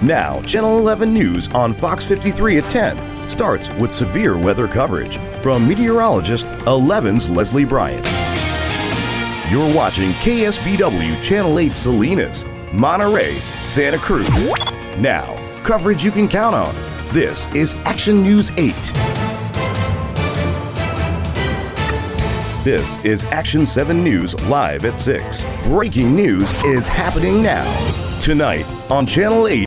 Now, Channel 11 News on Fox 53 at 10 starts with severe weather coverage from meteorologist 11's Leslie Bryant. You're watching KSBW Channel 8 Salinas, Monterey, Santa Cruz. Now, coverage you can count on. This is Action News 8. This is Action 7 News live at 6. Breaking news is happening now. Tonight on Channel 8.